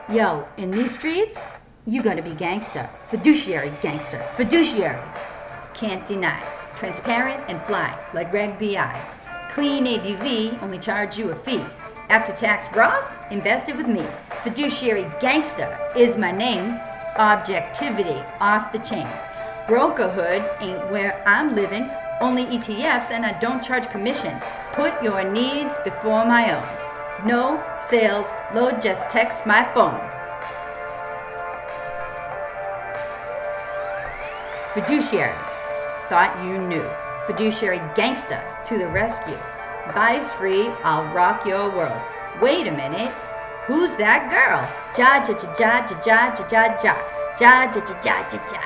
Yo, in these streets, you gotta be gangster. Fiduciary gangster. Fiduciary. Can't deny. Transparent and fly, like Reg BI. Clean ABV, only charge you a fee. After tax raw, invested with me. Fiduciary gangster is my name. Objectivity off the chain. Brokerhood ain't where I'm living. Only ETFs and I don't charge commission. Put your needs before my own. No sales, load just text my phone. Fiduciary, thought you knew. Fiduciary gangsta to the rescue. Buys free, I'll rock your world. Wait a minute, who's that girl? Ja ja ja ja ja ja ja ja ja ja ja ja ja ja.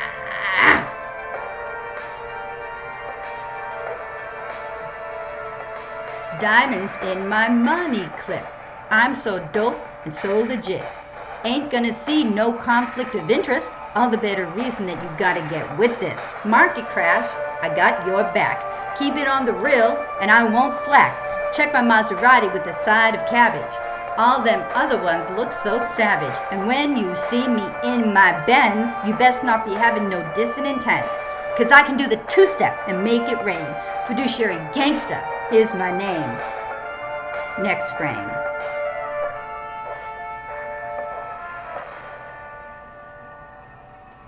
Diamonds in my money clip. I'm so dope and so legit. Ain't gonna see no conflict of interest. All the better reason that you gotta get with this. Market crash, I got your back. Keep it on the real and I won't slack. Check my Maserati with a side of cabbage. All them other ones look so savage. And when you see me in my Benz, you best not be having no distant intent. Cause I can do the two-step and make it rain. Fiduciary gangsta is my name. Next frame.